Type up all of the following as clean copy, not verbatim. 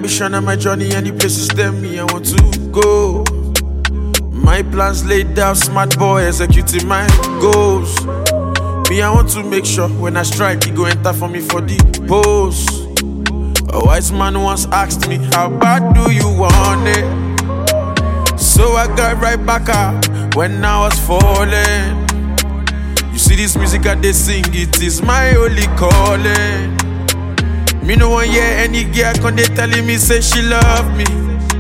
ambition and my journey, any places tell me I want to go. My plans laid out, smart boy executing my goals. Me, I want to make sure when I strike, he go enter for me for the post. A wise man once asked me, how bad do you want it? So I got right back up when I was falling. You see this music I they sing, it is my only calling. Me no one hear any girl come they telling me say she love me.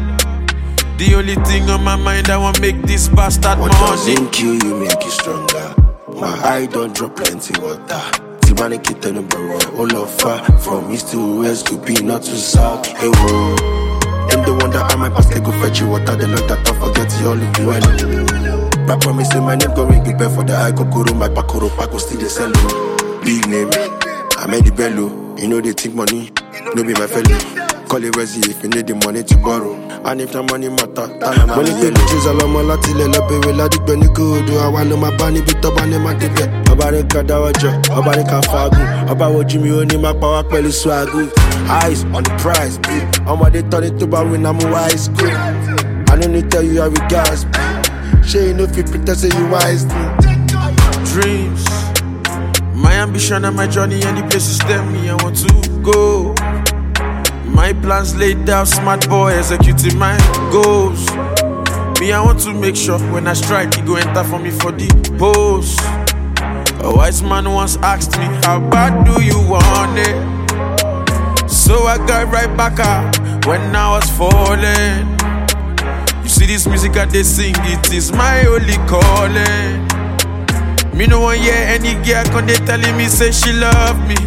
The only thing on my mind I want make this bastard what money. What doesn't kill you make you stronger. My eye don't drop plenty water. Tibani kita number one, all of far from east to west to be not to south. Hey whoa, them the one that I might pass they go fetch you water. They look that I forget you all you well. I promise you my name go ring the bell for the eye kokoro. My pakoro pako still the sell. Big name, I made the bello. You know they think money, no be my fellow. Call it Resi if you need the money to borrow. And if the money matter, money take the choose a lot more lati le lope we la di gbeni kodo. I want my bani bit up and my debe. Obare kadawajo, obare kafagu. Oba wo Jimmy oni ma power pelu swagu. Eyes on the prize, I'm what they turn it to but when I'm wise. I don't need to tell you how we guys. She ain't no fit pretend say you wise. Dreams, my ambition and my journey, any places tell me I want to go. My plans laid out, smart boy executing my goals. Me, I want to make sure when I strike, he go enter for me for the post. A wise man once asked me, how bad do you want it? So I got right back up when I was falling. You see this music I they sing, it is my only calling. Me no one hear any girl come they telling me say she love me.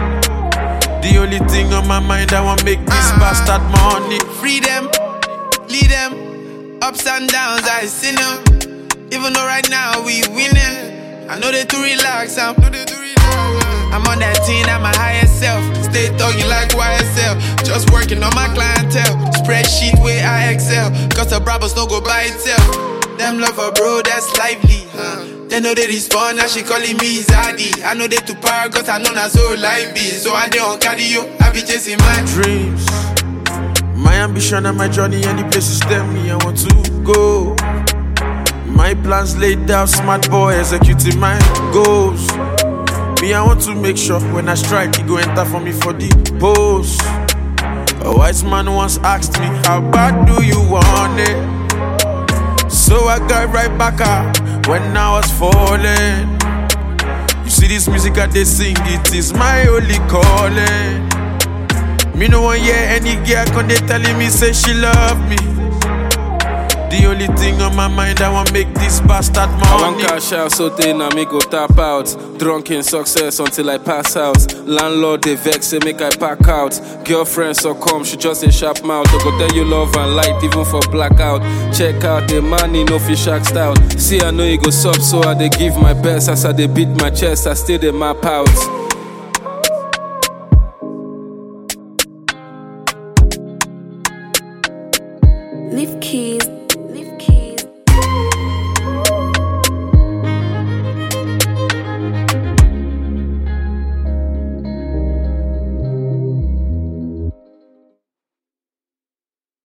The only thing on my mind, I want make this bastard money. Freedom, lead them, ups and downs, I see them. Even though right now we winning, I know they too relax, I'm on that team at my highest self. Stay talking like YSL, just working on my clientele. Spreadsheet where I excel, cause the Brabus don't go by itself. Them love a bro that's lively, They know they respond, now she calling me Zaddy. I know they too power, cause I know not so lively. So I don't carry you, I be chasing my dreams. My ambition and my journey, any places tell me I want to go. My plans laid out, smart boy executing my goals. Me, I want to make sure when I strike, he go enter for me for the post. A wise man once asked me, how bad do you want it? So I got right back up when I was falling. You see this music I they sing, it is my only calling. Me no one hear any girl come they telling me say she love me. The only thing on my mind, I want make this bastard money. I want cash out, so they na me go tap out. Drunk in success until I pass out. Landlord they vex, say make I pack out. Girlfriend so come, she just a sharp mouth. I go tell you love and light, even for blackout. Check out the money, no fish act out. See I know you go sub, so I they give my best. As I they beat my chest, I still they map out. Leave keys.